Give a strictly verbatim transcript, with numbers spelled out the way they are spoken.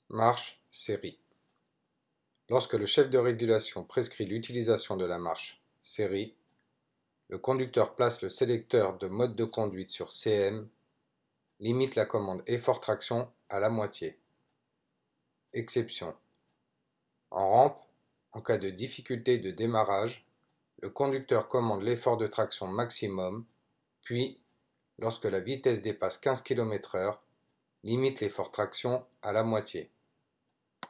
Marche, série. Lorsque le chef de régulation prescrit l'utilisation de la marche série, le conducteur place le sélecteur de mode de conduite sur C M, limite la commande effort-traction à la moitié. Exception. En rampe, en cas de difficulté de démarrage, le conducteur commande l'effort de traction maximum, puis, lorsque la vitesse dépasse quinze kilomètres heure, limite l'effort traction à la moitié.